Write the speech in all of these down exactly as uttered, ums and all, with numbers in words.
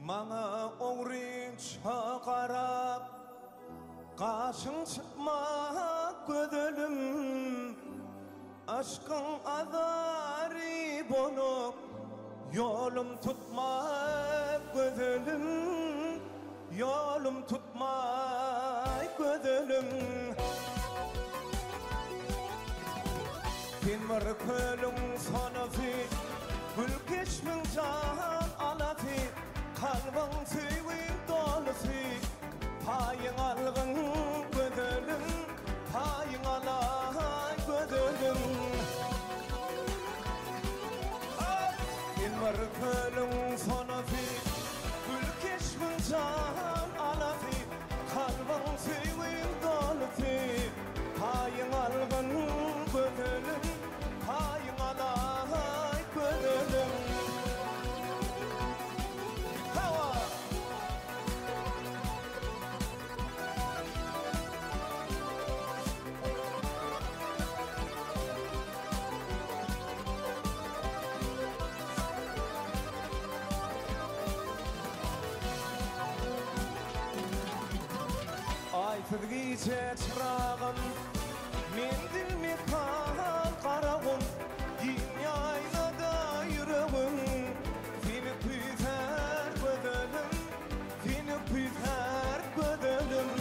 Mana oğrin çakarap Kaşın çıkmak gödülüm Aşkın azari bolup Yolum tutmak gödülüm Yolum tutmak gödülüm Dinmir kölüm sanatı Gül geçmin can alatı Kalbin sevin dolusu Payın algın gödülüm Payın alay gödülüm Dinmir kölüm sanatı Gül geçmin can alatı Kalbin sevin dolusu Payın algın gödülüm Payın alay gödülüm Aytıp gece çırağım Mendil mi kan karağım Dünyayla yüreğim Seni büyüter gödülüm Seni büyüter gödülüm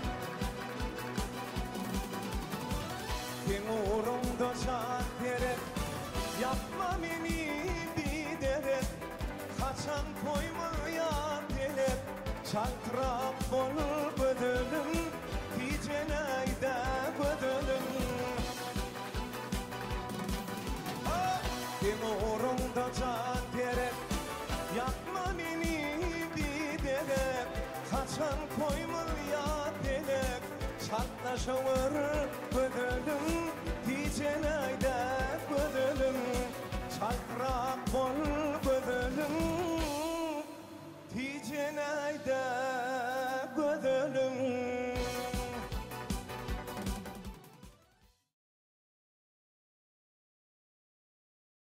Sen uğrumda can verip Yapma beni biderek Kaçan koymayan delip Çaltırap olur gödülüm Dicenayda gödülüm Sen uğrumda can verip Yapma beni biderek Kaçan koymayan delip Çatlaşır gödülüm Dicenayda